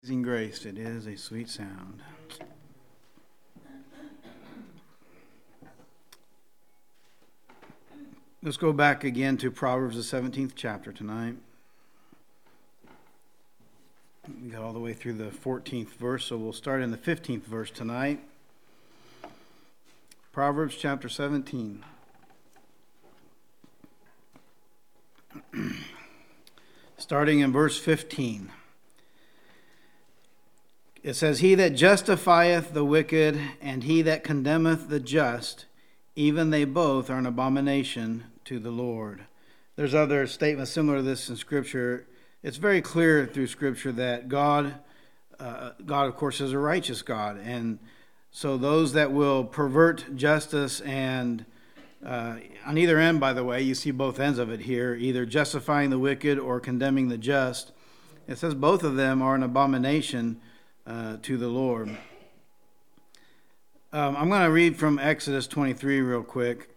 Amazing grace, it is a sweet sound. Let's go back again to Proverbs, the 17th chapter tonight. We got all the way through the 14th verse, so we'll start in the 15th verse tonight. Proverbs chapter 17. Starting in verse 15. It says, "He that justifieth the wicked and he that condemneth the just, even they both are an abomination to the Lord." There's other statements similar to this in Scripture. It's very clear through Scripture that God, of course, is a righteous God. And so those that will pervert justice and on either end, by the way, you see both ends of it here, either justifying the wicked or condemning the just. It says both of them are an abomination to the Lord. I'm going to read from Exodus 23 real quick.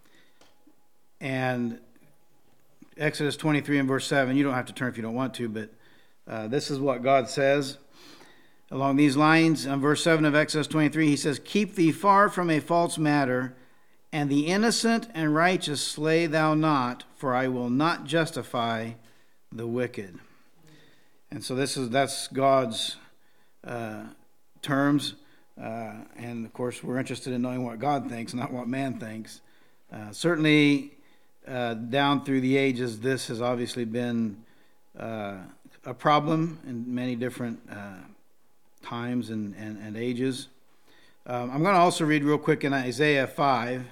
And Exodus 23 and verse 7, you don't have to turn if you don't want to, but this is what God says. Along these lines, in verse 7 of Exodus 23, he says, "Keep thee far from a false matter, and the innocent and righteous slay thou not, for I will not justify the wicked." And so that's God's terms, and of course we're interested in knowing what God thinks, not what man thinks. Certainly down through the ages, this has obviously been a problem in many different times and ages. I'm going to also read real quick in Isaiah 5.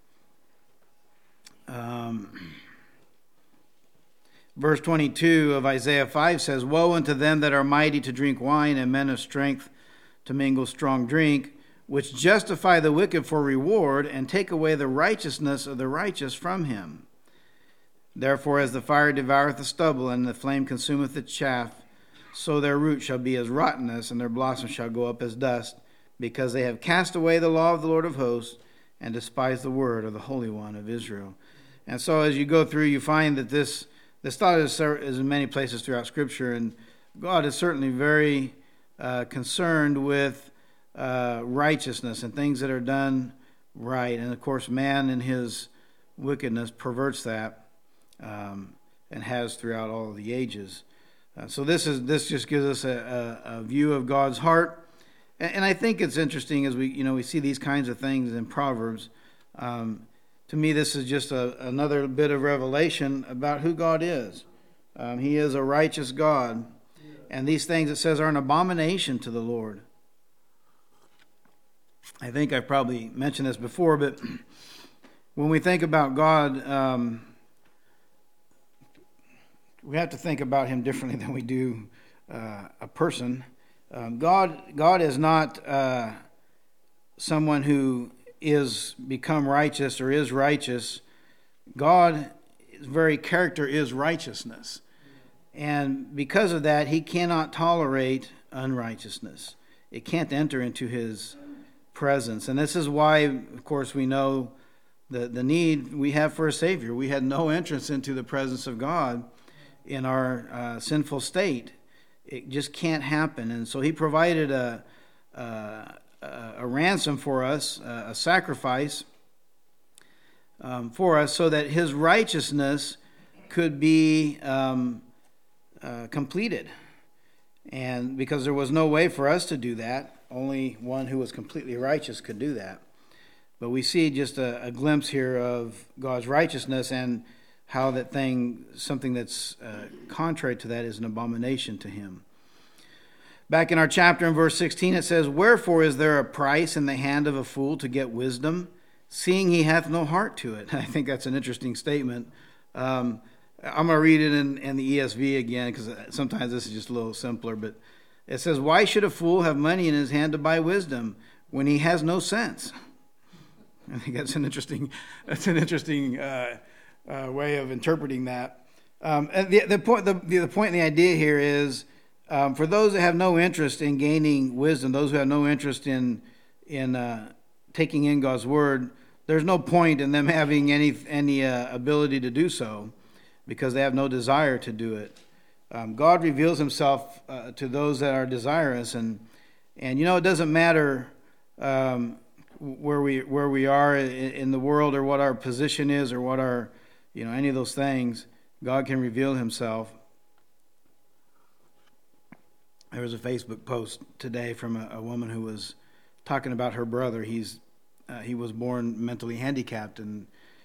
Verse 22 of Isaiah 5 says, "Woe unto them that are mighty to drink wine, and men of strength to mingle strong drink, which justify the wicked for reward, and take away the righteousness of the righteous from him. Therefore as the fire devoureth the stubble, and the flame consumeth the chaff, so their root shall be as rottenness, and their blossom shall go up as dust, because they have cast away the law of the Lord of hosts, and despised the word of the Holy One of Israel." And so as you go through, you find that this thought is in many places throughout Scripture, and God is certainly very concerned with righteousness and things that are done right. And of course, man in his wickedness perverts that and has throughout all of the ages. So this just gives us a view of God's heart, and I think it's interesting as we see these kinds of things in Proverbs. To me, this is just another bit of revelation about who God is. He is a righteous God, and these things, it says, are an abomination to the Lord. I think I've probably mentioned this before, but when we think about God, we have to think about him differently than we do a person. God is not someone who is become righteous or is righteous. God's very character is righteousness. And because of that, he cannot tolerate unrighteousness. It can't enter into his presence. And this is why, of course, we know the need we have for a Savior. We had no entrance into the presence of God in our sinful state. It just can't happen. And so he provided a ransom for us, a sacrifice for us, so that his righteousness could be completed. And because there was no way for us to do that, only one who was completely righteous could do that. But we see just a glimpse here of God's righteousness and how something that's contrary to that is an abomination to him. Back in our chapter in verse 16, it says, "Wherefore is there a price in the hand of a fool to get wisdom, seeing he hath no heart to it?" I think that's an interesting statement. I'm going to read it in the ESV again, because sometimes this is just a little simpler. But it says, "Why should a fool have money in his hand to buy wisdom, when he has no sense?" I think that's an interesting way of interpreting that. And the point and the idea here is, for those that have no interest in gaining wisdom, those who have no interest in taking in God's word, there's no point in them having any ability to do so, because they have no desire to do it. God reveals himself to those that are desirous, and it doesn't matter where we are in the world, or what our position is, or what our any of those things. God can reveal himself. There was a Facebook post today from a woman who was talking about her brother. He was born mentally handicapped, and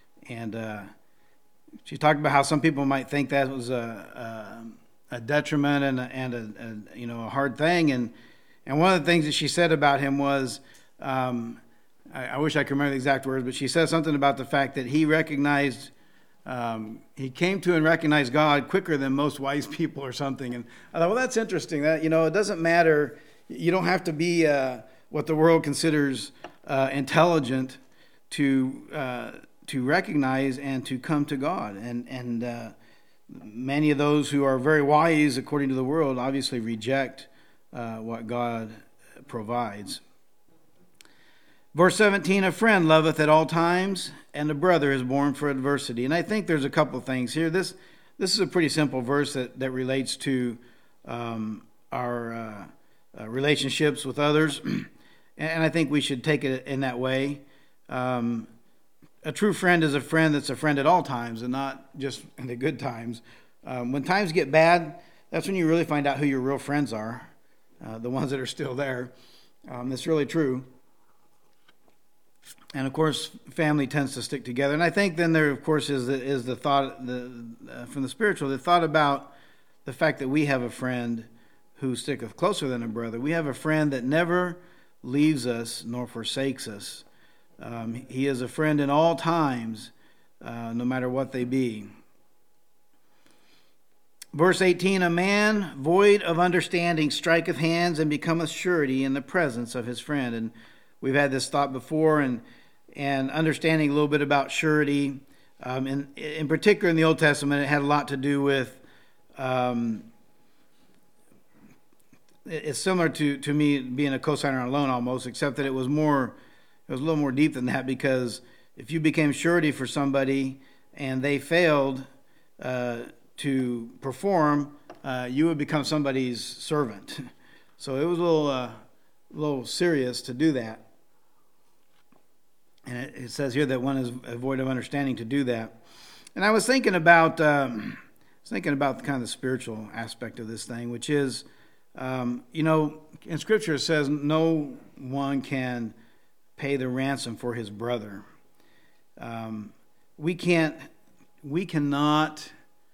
she talked about how some people might think that was a detriment and a hard thing. And one of the things that she said about him was, I wish I could remember the exact words, but she said something about the fact that he recognized. He came to and recognized God quicker than most wise people or something. And I thought, well, that's interesting. That, it doesn't matter. You don't have to be what the world considers intelligent to recognize and to come to God. And many of those who are very wise, according to the world, obviously reject what God provides. Verse 17, a friend loveth at all times, and a brother is born for adversity. And I think there's a couple of things here. This is a pretty simple verse that relates to our relationships with others. And I think we should take it in that way. A true friend is a friend that's a friend at all times, and not just in the good times. When times get bad, that's when you really find out who your real friends are, the ones that are still there. That's really true. And of course, family tends to stick together. And I think then there, of course, is the thought from the spiritual, the thought about the fact that we have a friend who sticketh closer than a brother. We have a friend that never leaves us nor forsakes us. He is a friend in all times, no matter what they be. Verse 18, a man void of understanding striketh hands and becometh surety in the presence of his friend. And we've had this thought before, and understanding a little bit about surety. In particular in the Old Testament, it had a lot to do with, it's similar to me being a cosigner on a loan almost, except that it was a little more deep than that, because if you became surety for somebody and they failed to perform, you would become somebody's servant. So it was a little serious to do that. And it says here that one is void of understanding to do that. And I was thinking about kind of the spiritual aspect of this thing, which is, in Scripture it says no one can pay the ransom for his brother. We cannot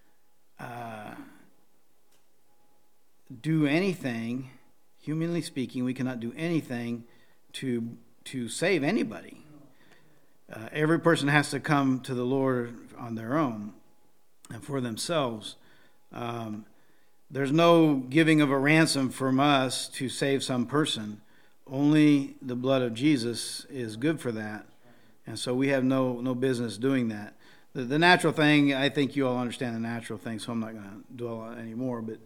do anything, humanly speaking. We cannot do anything to save anybody. Every person has to come to the Lord on their own and for themselves. There's no giving of a ransom from us to save some person. Only the blood of Jesus is good for that. And so we have no business doing that. The natural thing, I think you all understand the natural thing, so I'm not going to dwell on it anymore. But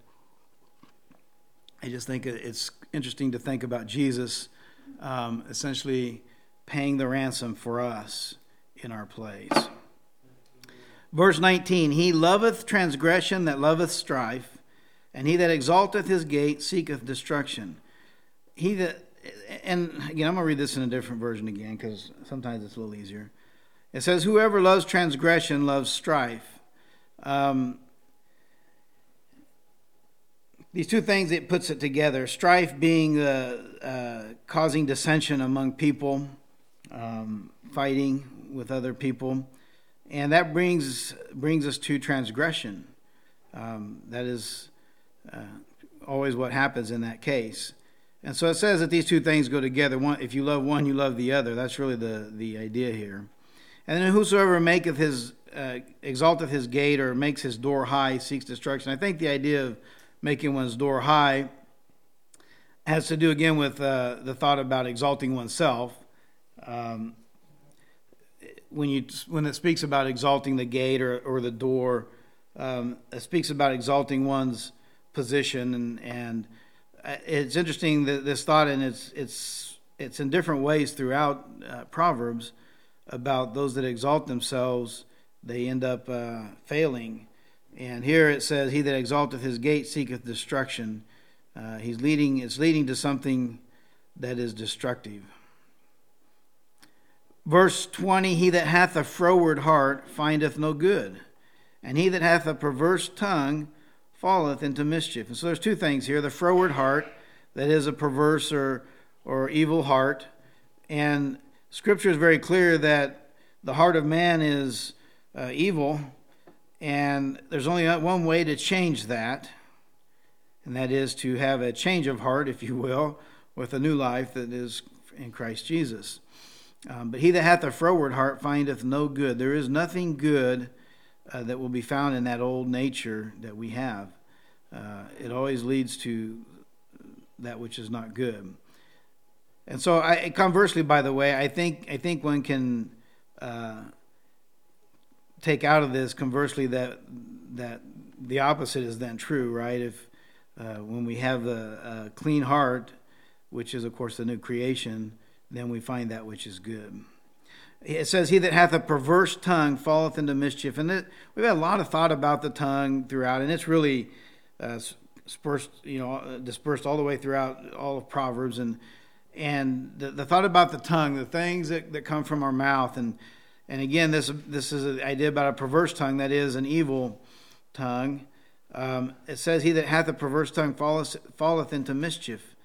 I just think it's interesting to think about Jesus essentially paying the ransom for us in our place. Verse 19, he loveth transgression that loveth strife, and he that exalteth his gate seeketh destruction. And again, I'm going to read this in a different version again, because sometimes it's a little easier. It says, whoever loves transgression loves strife. These two things, it puts it together. Strife being causing dissension among people, fighting with other people, and that brings us to transgression. That is always what happens in that case. And so it says that these two things go together. One, if you love one, you love the other. That's really the idea here. And then whosoever maketh exalteth his gate, or makes his door high, seeks destruction. I think the idea of making one's door high has to do again with the thought about exalting oneself. When it speaks about exalting the gate or the door, it speaks about exalting one's position, and it's interesting that this thought, and it's in different ways throughout Proverbs, about those that exalt themselves, they end up failing. And here it says, he that exalteth his gate seeketh destruction. It's leading to something that is destructive. Verse 20, he that hath a froward heart findeth no good, and he that hath a perverse tongue falleth into mischief. And so there's two things here. The froward heart, that is a perverse or evil heart. And Scripture is very clear that the heart of man is evil, and there's only one way to change that, and that is to have a change of heart, if you will, with a new life that is in Christ Jesus. But he that hath a froward heart findeth no good. There is nothing good that will be found in that old nature that we have. It always leads to that which is not good. And so, conversely, by the way, I think one can take out of this, conversely, that the opposite is then true, right? If when we have a clean heart, which is, of course, the new creation, then we find that which is good. It says, he that hath a perverse tongue falleth into mischief. And we've had a lot of thought about the tongue throughout, and it's really dispersed all the way throughout all of Proverbs. And the thought about the tongue, the things that come from our mouth. And again, this is an idea about a perverse tongue, that is an evil tongue. It says, he that hath a perverse tongue falleth into mischief.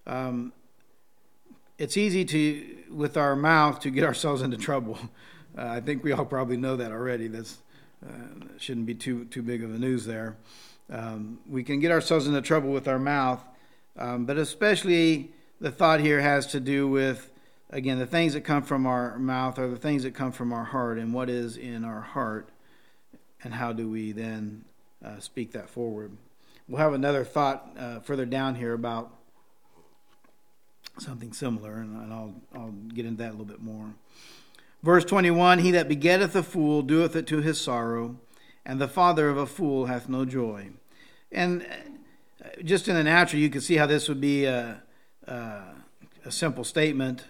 It's easy with our mouth to get ourselves into trouble. I think we all probably know that already. That's shouldn't be too big of a news there. We can get ourselves into trouble with our mouth, but especially the thought here has to do with, again, the things that come from our mouth are the things that come from our heart, and what is in our heart, and how do we then speak that forward. We'll have another thought further down here about something similar, and I'll get into that a little bit more. Verse 21, he that begetteth a fool doeth it to his sorrow, and the father of a fool hath no joy. And just in the natural, you can see how this would be a simple statement.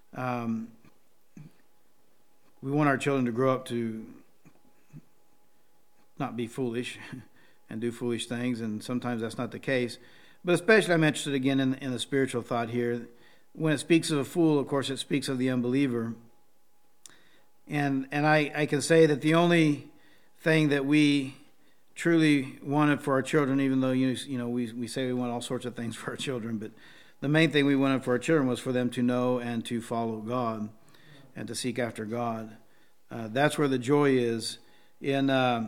We want our children to grow up to not be foolish and do foolish things, and sometimes that's not the case. But especially I'm interested again in the spiritual thought here. When it speaks of a fool, of course, it speaks of the unbeliever. And I can say that the only thing that we truly wanted for our children, even though we say we want all sorts of things for our children, but the main thing we wanted for our children was for them to know and to follow God and to seek after God. That's where the joy is. In I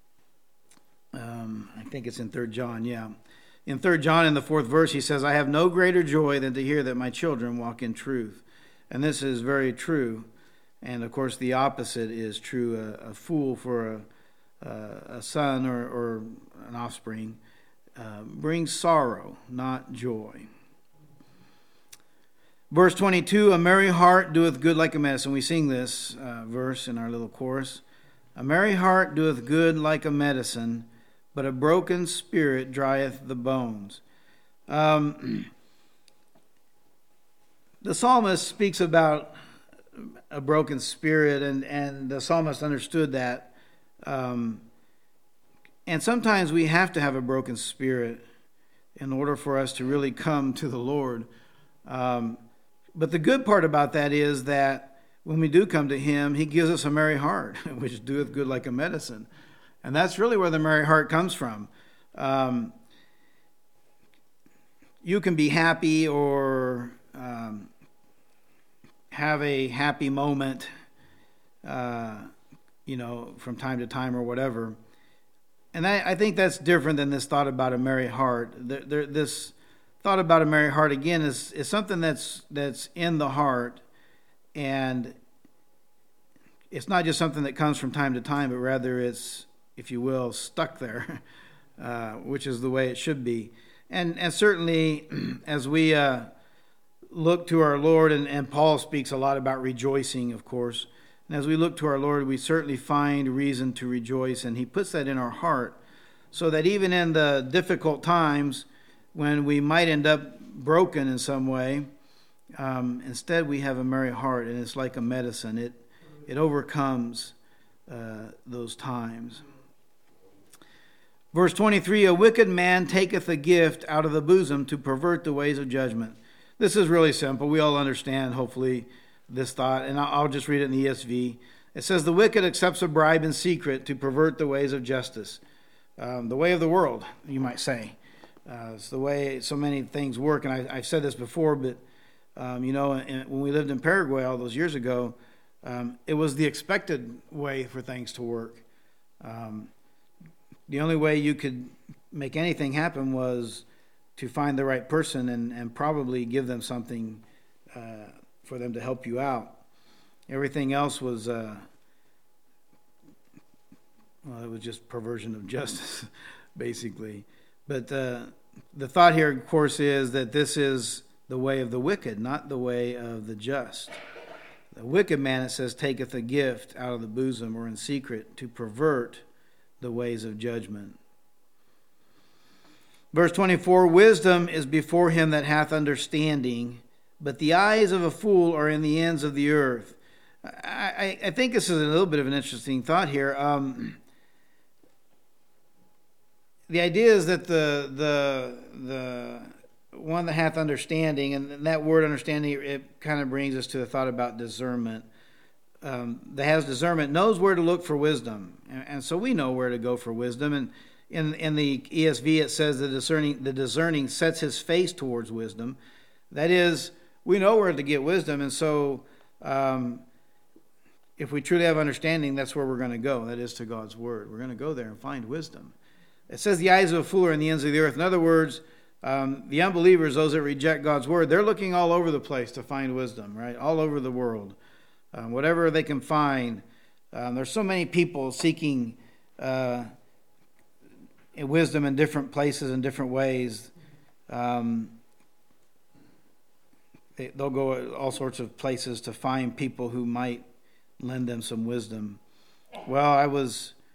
think it's in 3 John, yeah. In 3 John, in the 4th verse, he says, I have no greater joy than to hear that my children walk in truth. And this is very true. And, of course, the opposite is true. A fool for a son or an offspring brings sorrow, not joy. Verse 22, a merry heart doeth good like a medicine. We sing this verse in our little chorus. A merry heart doeth good like a medicine, but a broken spirit drieth the bones. The psalmist speaks about a broken spirit, and the psalmist understood that. And sometimes we have to have a broken spirit in order for us to really come to the Lord. But the good part about that is that when we do come to Him, He gives us a merry heart, which doeth good like a medicine. And that's really where the merry heart comes from. You can be happy or have a happy moment, from time to time or whatever. And I think that's different than this thought about a merry heart. This thought about a merry heart, again, is something that's in the heart, and it's not just something that comes from time to time, but rather it's, if you will, stuck there, which is the way it should be. And certainly, as we look to our Lord, and Paul speaks a lot about rejoicing, of course, and as we look to our Lord, we certainly find reason to rejoice, and He puts that in our heart, so that even in the difficult times when we might end up broken in some way, instead we have a merry heart, and it's like a medicine. It overcomes those times. Verse 23, a wicked man taketh a gift out of the bosom to pervert the ways of judgment. This is really simple. We all understand, hopefully, this thought, and I'll just read it in the ESV. It says, the wicked accepts a bribe in secret to pervert the ways of justice. The way of the world, you might say. It's the way so many things work, and I've said this before, but, when we lived in Paraguay all those years ago, it was the expected way for things to work. The only way you could make anything happen was to find the right person and probably give them something for them to help you out. Everything else was, it was just perversion of justice, basically. But the thought here, of course, is that this is the way of the wicked, not the way of the just. The wicked man, it says, taketh a gift out of the bosom or in secret to pervert the ways of judgment. Verse 24, wisdom is before him that hath understanding, but the eyes of a fool are in the ends of the earth. I think this is a little bit of an interesting thought here. The idea is that the one that hath understanding, and that word understanding, it kind of brings us to the thought about discernment. That has discernment knows where to look for wisdom, and so we know where to go for wisdom. And in the ESV it says the discerning sets his face towards wisdom. That is, we know where to get wisdom, and so if we truly have understanding, that's where we're going to go. That is to God's word. We're going to go there and find wisdom. It says the eyes of a fool are in the ends of the earth. In other words, the unbelievers, those that reject God's word, they're looking all over the place to find wisdom, right? All over the world. Whatever they can find. There's so many people seeking wisdom in different places in different ways. They'll go all sorts of places to find people who might lend them some wisdom. Well,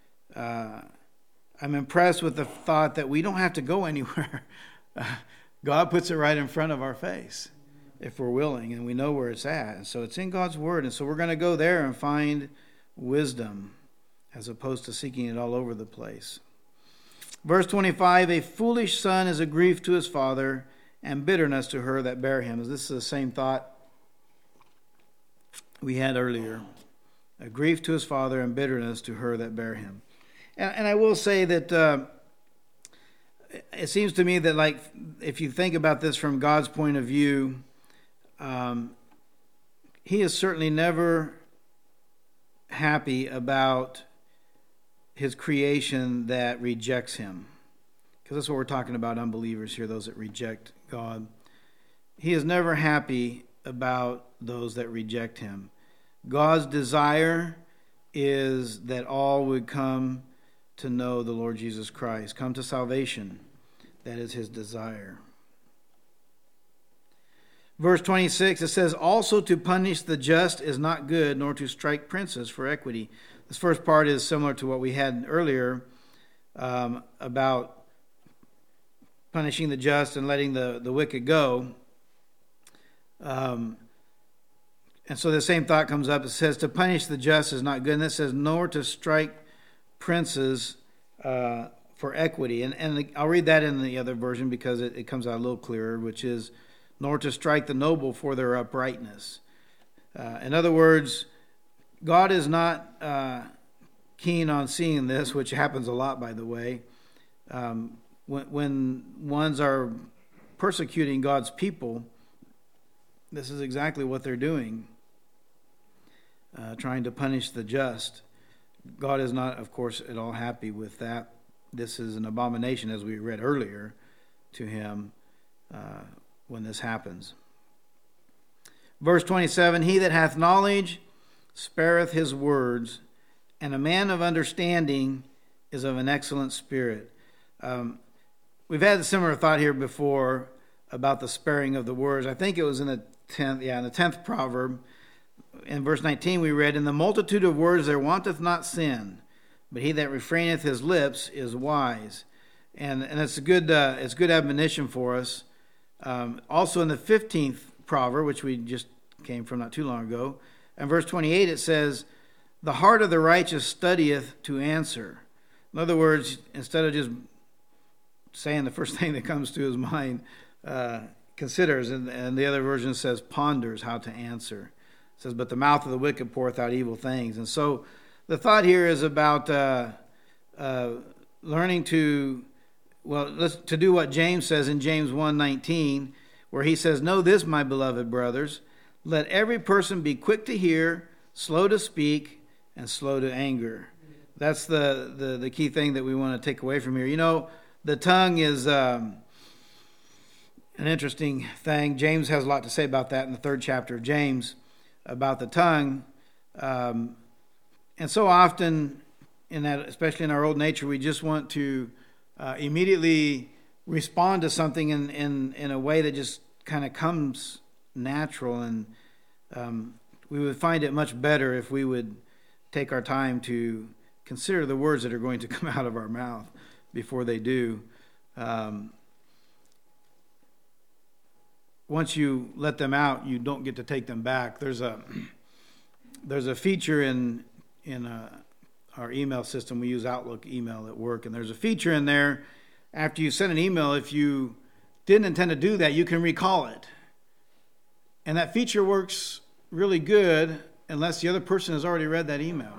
I'm impressed with the thought that we don't have to go anywhere. God puts it right in front of our face if we're willing, and we know where it's at. And so it's in God's word, and so we're going to go there and find wisdom as opposed to seeking it all over the place. Verse 25, a foolish son is a grief to his father, and bitterness to her that bare him. This is the same thought we had earlier. A grief to his father, and bitterness to her that bare him. And I will say that it seems to me that, like, if you think about this from God's point of view, he is certainly never happy about his creation that rejects him. Because that's what we're talking about, unbelievers here, those that reject God. He is never happy about those that reject him. God's desire is that all would come to know the Lord Jesus Christ, come to salvation. That is his desire. Verse 26, it says, also to punish the just is not good, nor to strike princes for equity. This first part is similar to what we had earlier about punishing the just and letting the wicked go. And so the same thought comes up. It says to punish the just is not good. And it says nor to strike princes for equity. And I'll read that in the other version because it comes out a little clearer, which is nor to strike the noble for their uprightness. In other words, God is not keen on seeing this, which happens a lot, by the way. When ones are persecuting God's people, this is exactly what they're doing, trying to punish the just. God is not, of course, at all happy with that. This is an abomination, as we read earlier, to him when this happens. Verse 27, he that hath knowledge spareth his words, and a man of understanding is of an excellent spirit. We've had a similar thought here before about the sparing of the words. I think it was in the 10th proverb. In verse 19 we read, in the multitude of words there wanteth not sin, but he that refraineth his lips is wise. And it's good admonition for us. Also in the 15th proverb, which we just came from not too long ago, in verse 28 it says, the heart of the righteous studieth to answer, In other words, instead of just saying the first thing that comes to his mind, considers, and the other version says ponders how to answer. It says, but the mouth of the wicked poureth out evil things. And so the thought here is about learning to do what James says in James 1:19, where he says, know this, my beloved brothers, let every person be quick to hear, slow to speak, and slow to anger. That's the key thing that we want to take away from here. You know, the tongue is an interesting thing. James has a lot to say about that in the 3rd chapter of James, about the tongue. And so often, especially in our old nature, we just want to immediately respond to something in a way that just kind of comes natural. And we would find it much better if we would take our time to consider the words that are going to come out of our mouth before they do. Once you let them out, you don't get to take them back. There's a feature in our email system. We use Outlook email at work, and there's a feature in there. After you send an email, if you didn't intend to do that, you can recall it. And that feature works really good unless the other person has already read that email.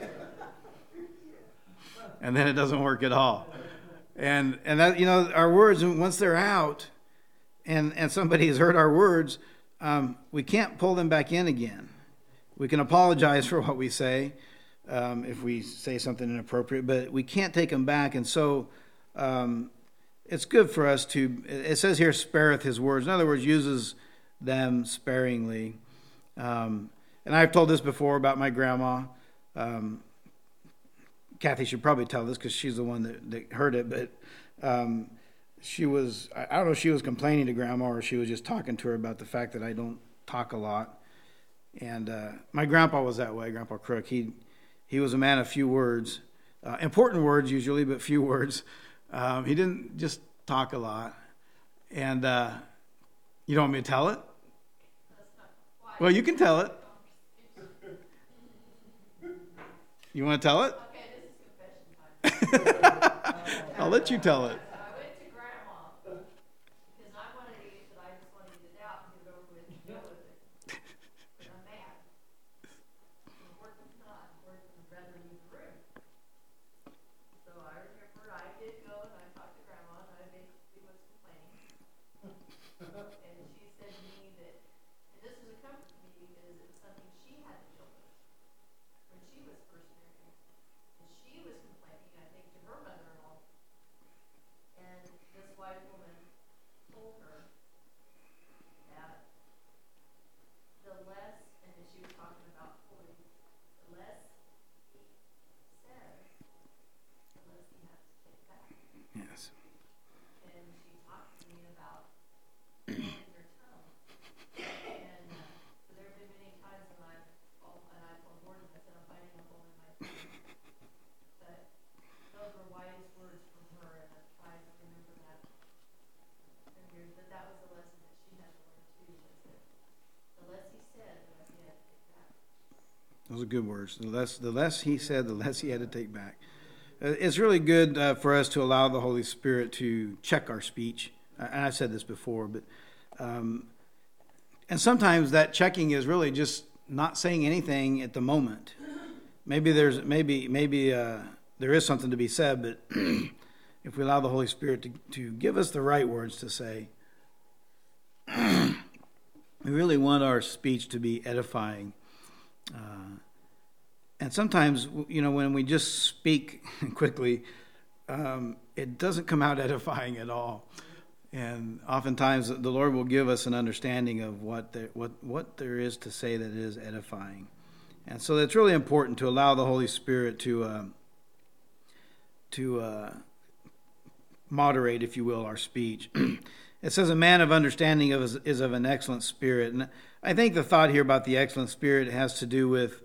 And then it doesn't work at all. And that, you know, our words, once they're out and somebody has heard our words, we can't pull them back in again. We can apologize for what we say if we say something inappropriate, but we can't take them back. And so it's good for us to, it says here, spareth his words. In other words, uses them sparingly. And I've told this before about my grandma. Kathy should probably tell this because she's the one that heard it, but she was, I don't know if she was complaining to Grandma or she was just talking to her about the fact that I don't talk a lot. And my grandpa was that way, Grandpa Crook. He was a man of few words, important words usually, but few words. He didn't just talk a lot. And you don't want me to tell it? Well, you can tell it. You want to tell it? I'll let you tell it. I went to Grandma because I wanted to eat, but I just wanted to get out and get it over with and deal with it. But I'm mad. I'm working tonight. I'm working rather than leave the room. So I remember I did go and I talked to Grandma and I basically was complaining. And she said to me that, and this was a comfort to me because it was something she had to deal with when she was first married. And she was complaining, I think, to her mother-in-law. And this wise woman told her that the less, and then she was talking about holy, the less he says, the less he has to take back. Yes. And she talked to me about holding your tongue. And so there have been many times when I told Gordon, I said, I'm finding a hole in my tongue. But those were wise words from her, and I tried to remember that. But that was the lesson that she had to learn too, was that the less he said, the less he had to take back. Those are good words. The less he said, the less he had to take back. It's really good for us to allow the Holy Spirit to check our speech. And I've said this before, but and sometimes that checking is really just not saying anything at the moment. Maybe there is something to be said, but if we allow the Holy Spirit to give us the right words to say, we really want our speech to be edifying. And sometimes, you know, when we just speak quickly, it doesn't come out edifying at all. And oftentimes, the Lord will give us an understanding of what there is to say that is edifying. And so it's really important to allow the Holy Spirit to moderate, if you will, our speech. It says a man of understanding is of an excellent spirit. And I think the thought here about the excellent spirit has to do with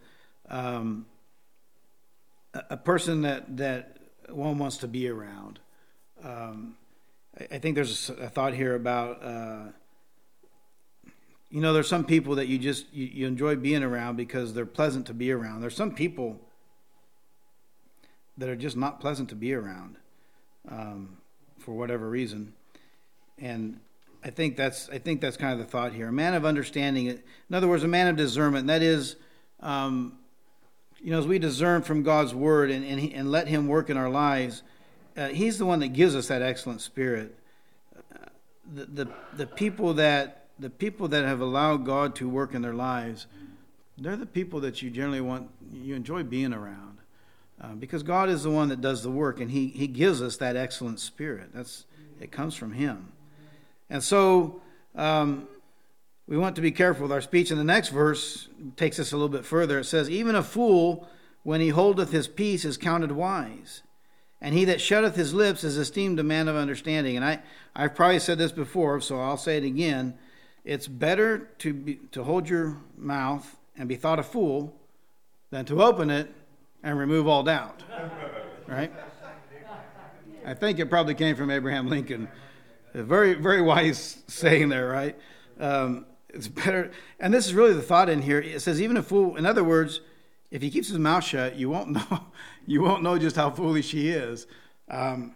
a person that one wants to be around. I think there's a thought here about, there's some people that you enjoy being around because they're pleasant to be around. There's some people that are just not pleasant to be around, for whatever reason. And I think that's kind of the thought here. A man of understanding, in other words, a man of discernment. And that is, as we discern from God's word and let Him work in our lives, He's the one that gives us that excellent spirit. The people that have allowed God to work in their lives, they're the people that you generally you enjoy being around, because God is the one that does the work, and He gives us that excellent spirit. It comes from Him. And so we want to be careful with our speech. And the next verse takes us a little bit further. It says, even a fool, when he holdeth his peace, is counted wise. And he that shutteth his lips is esteemed a man of understanding. And I've probably said this before, so I'll say it again. It's better to hold your mouth and be thought a fool than to open it and remove all doubt. Right? I think it probably came from Abraham Lincoln. A very, very wise saying there, right? It's better. And this is really the thought in here. It says, even a fool, in other words, if he keeps his mouth shut, you won't know just how foolish he is. I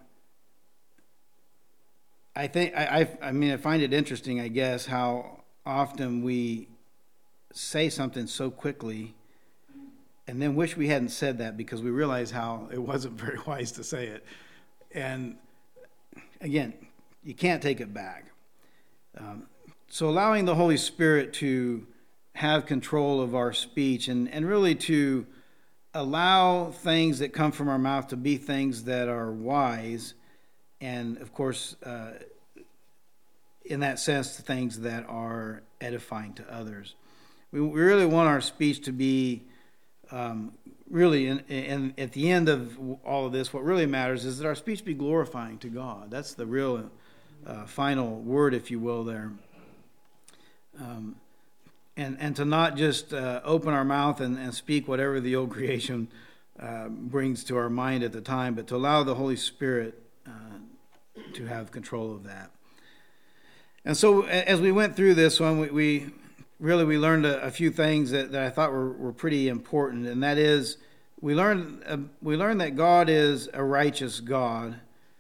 find it interesting, I guess, how often we say something so quickly and then wish we hadn't said that because we realize how it wasn't very wise to say it. And again, you can't take it back. So allowing the Holy Spirit to have control of our speech and really to allow things that come from our mouth to be things that are wise, and of course, in that sense, the things that are edifying to others. We really want our speech to be really, and at the end of all of this, what really matters is that our speech be glorifying to God. That's the real final word, if you will, there. And to not just open our mouth and speak whatever the old creation brings to our mind at the time, but to allow the Holy Spirit to have control of that. And so as we went through this one, we learned a few things that I thought were pretty important, and that is we learned that God is a righteous God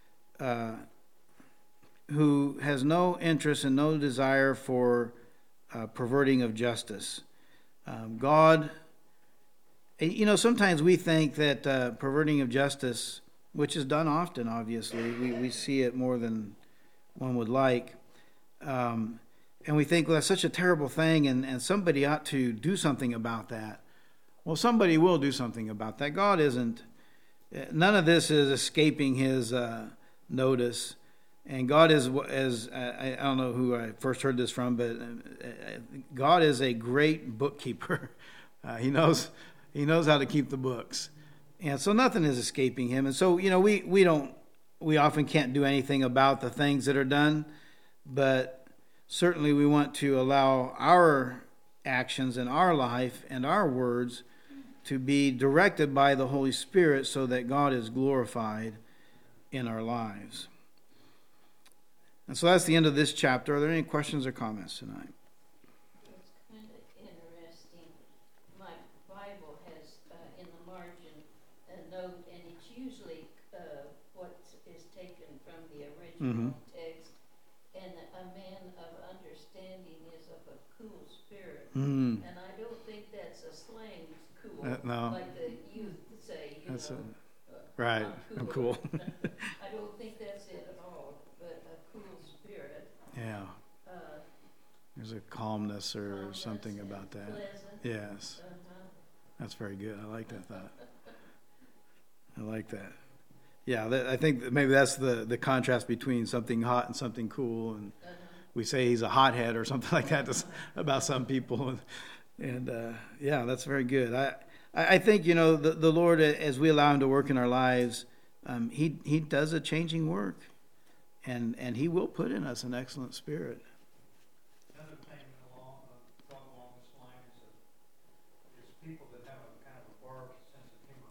who has no interest and no desire for perverting of justice. God, sometimes we think that perverting of justice, which is done often, obviously, we see it more than one would like, and we think, well, that's such a terrible thing, and somebody ought to do something about that. Well, somebody will do something about that. God isn't. None of this is escaping His notice. And God is, I don't know who I first heard this from, but God is a great bookkeeper. He knows how to keep the books, and so nothing is escaping Him. And so we often can't do anything about the things that are done, but certainly we want to allow our actions in our life and our words to be directed by the Holy Spirit, so that God is glorified in our lives. And so that's the end of this chapter. Are there any questions or comments tonight? It's kind of interesting. My Bible has in the margin a note, and it's usually what is taken from the original text. And a man of understanding is of a cool spirit. And I don't think that's a slang cool, no. like the youth say. That's right. I'm cool. I don't think that's it at all. But a cool spirit. Yeah. There's a calmness or something about that. Pleasant. Yes. That's very good. I like that thought. I like that. Yeah, I think that maybe that's the contrast between something hot and something cool. And we say he's a hothead or something like that about some people. And yeah, that's very good. I think, the Lord, as we allow Him to work in our lives, He does a changing work. And He will put in us an excellent spirit. Another thing along this line is people that have a kind of a barbed sense of humor.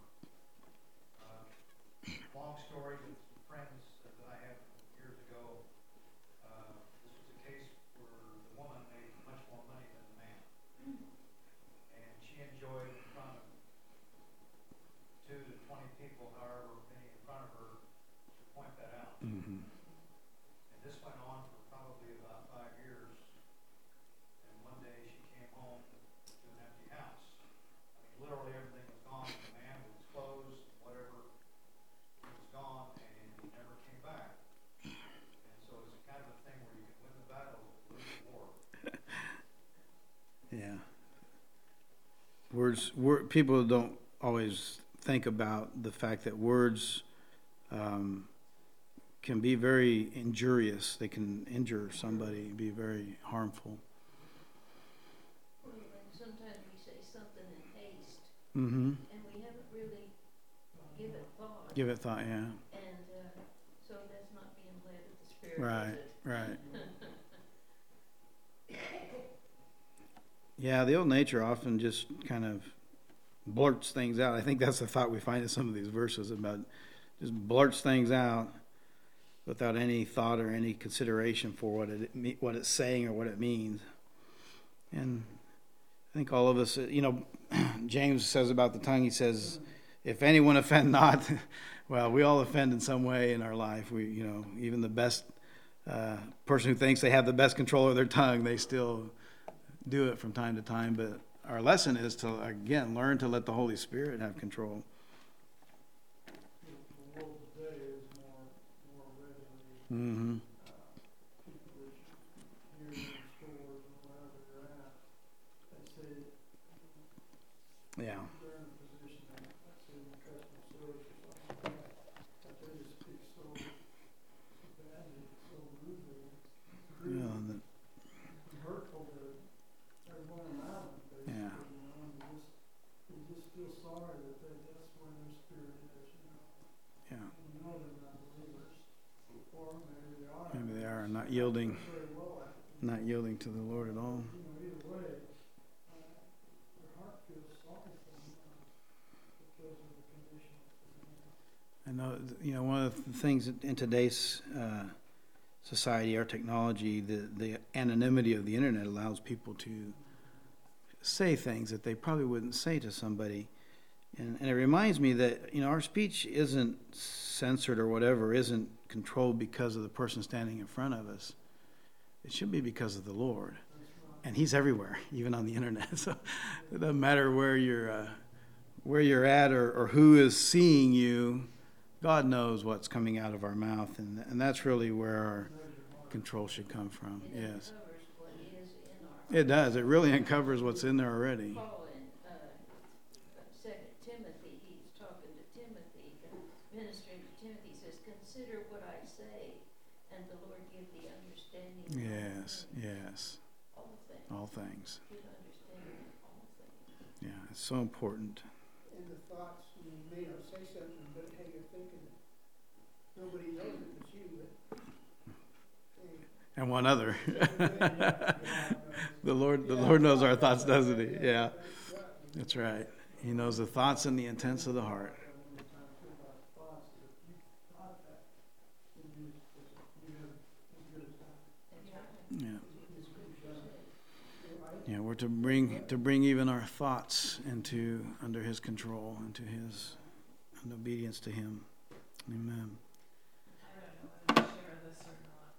Long story with some friends that I had years ago. This was a case where the woman made much more money than the man, and she enjoyed in front of 2 to 20 people, however people don't always think about the fact that words can be very injurious. They can injure somebody, be very harmful. Well, and sometimes we say something in haste, Mm-hmm. and we haven't really give it thought. Give it thought, yeah. And so that's not being led of the Spirit. Right, Is it? right. Yeah, the old nature often just kind of blurts things out. I think that's the thought we find in some of these verses about just blurts things out without any thought or any consideration for what it's saying or what it means. And I think all of us, James says about the tongue, he says, if anyone offend not, well, we all offend in some way in our life. We, even the best person who thinks they have the best control of their tongue, they still do it from time to time. But our lesson is to, again, learn to let the Holy Spirit have control. The world today is more readily Mm-hmm. people that hear in stores and wherever they're at, they say Yeah. they're in a position that, let's say in customer service or something like that, that they just speak so badly, so rudely, Yeah, and hurtful to everyone around them, basically, Yeah. and you just feel sorry that that's where their spirit is, yeah. and you know they're not believers, or maybe they are. Maybe they are not yielding Very well, to the Lord at all. either way, their heart feels sorry for them because of the condition that they're in. I know, one of the things in today's society, our technology, the anonymity of the internet allows people to say things that they probably wouldn't say to somebody. And it reminds me that, our speech isn't censored or whatever, isn't controlled because of the person standing in front of us. It should be because of the Lord. And He's everywhere, even on the internet. So it doesn't matter where you're at or who is seeing you. God knows what's coming out of our mouth, and that's really where our control should come from. It Yes, uncovers what is in our it does. It really uncovers what's in there already. Paul in 2 Timothy, he's talking to Timothy, ministering to Timothy, says, consider what I say, and the Lord give the understanding. Yes, all things. Give understanding of all things. Yeah, it's so important. And the thoughts, you may not say something, but how you're thinking, nobody knows it but you, but And one other. The Lord knows our thoughts, doesn't He? Yeah, that's right. He knows the thoughts and the intents of the heart. Yeah. Yeah, we're to bring even our thoughts under His control, into His obedience to Him. Amen.